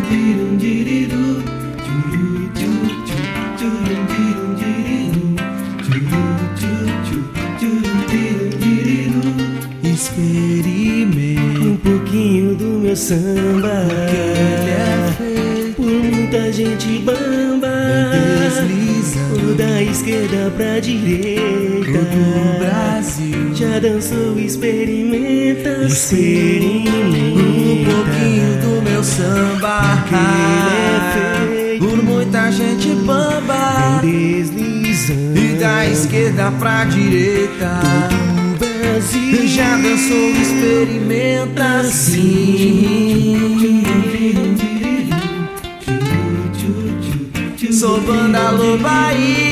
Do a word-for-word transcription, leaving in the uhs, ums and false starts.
Experimente um pouquinho do meu samba, ele é feito por muita gente bamba. Deslizando da esquerda pra direita, todo o Brasil já dançou, experimenta, experimenta um pouquinho do meu samba, que ele é feito por muita gente bamba. Deslizando e da esquerda pra direita, já dançou, experimenta sim. Sou Banda Alô Bahia.